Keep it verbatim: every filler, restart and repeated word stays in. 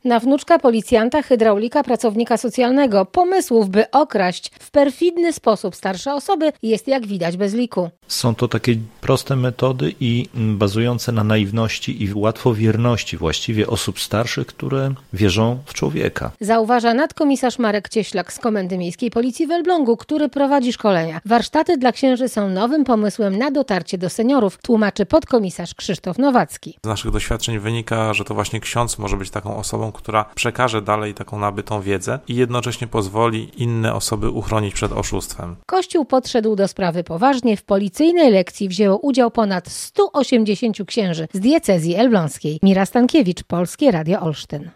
Na wnuczka policjanta, hydraulika, pracownika socjalnego pomysłów, by okraść w perfidny sposób starsze osoby, jest jak widać bez liku. Są to takie proste metody i bazujące na naiwności i łatwowierności właściwie osób starszych, które wierzą w człowieka. Zauważa nadkomisarz Marek Cieślak z Komendy Miejskiej Policji w Elblągu, który prowadzi szkolenia. Warsztaty dla księży są nowym pomysłem na dotarcie do seniorów, tłumaczy podkomisarz Krzysztof Nowacki. Z naszych doświadczeń wynika, że to właśnie ksiądz może być taką osobą, która przekaże dalej taką nabytą wiedzę i jednocześnie pozwoli inne osoby uchronić przed oszustwem. Kościół podszedł do sprawy poważnie. W policyjnej lekcji wzięło udział ponad stu osiemdziesięciu księży z diecezji elbląskiej. Mira Stankiewicz, Polskie Radio Olsztyn.